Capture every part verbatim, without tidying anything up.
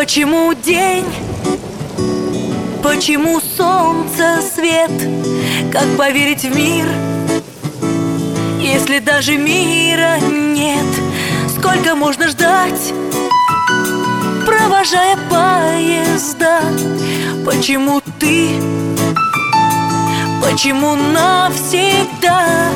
Почему день? Почему солнце свет? Как поверить в мир, если даже мира нет? Сколько можно ждать, провожая поезда? Почему ты? Почему навсегда?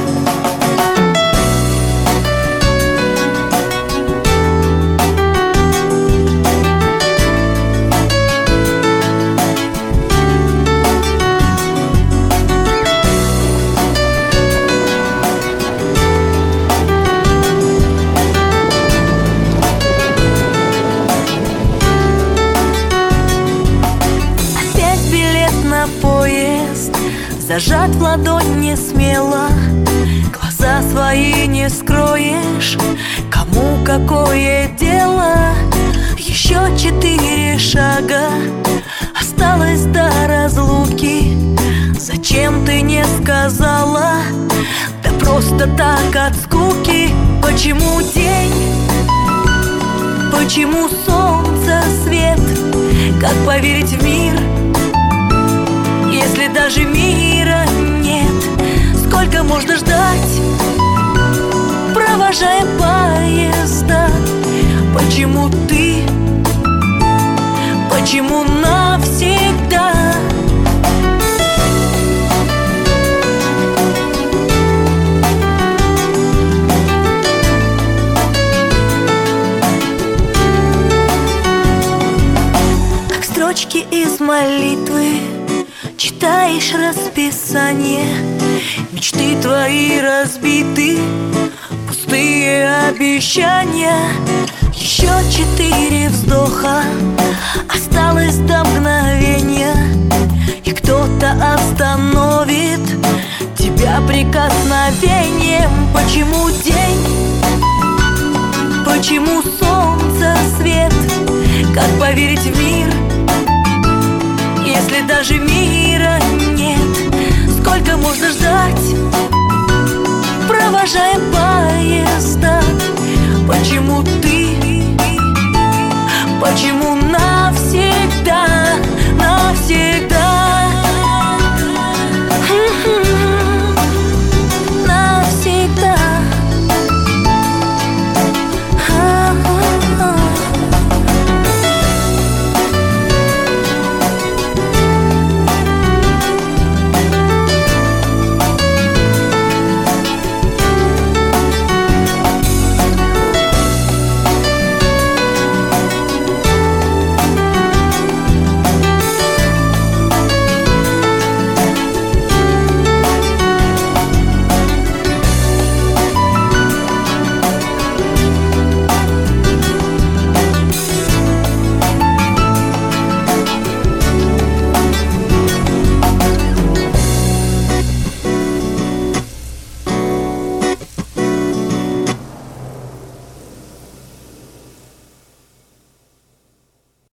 Поезд зажат в ладонь не смело, глаза свои не скроешь, кому какое дело? Еще четыре шага осталось до разлуки. Зачем ты не сказала? Да просто так от скуки. Почему день? Почему солнце свет? Как поверить в мир, если даже мира нет? Сколько можно ждать, провожая поезда? Почему ты? Почему навсегда? Как строчки из молитвы читаешь расписание, мечты твои разбиты, пустые обещания. Еще четыре вздоха осталось до мгновения, и кто-то остановит тебя прикосновением. Почему день? Почему солнце свет? Как поверить в мир, если даже мира нет? Сколько можно ждать, провожая поезда? Почему ты?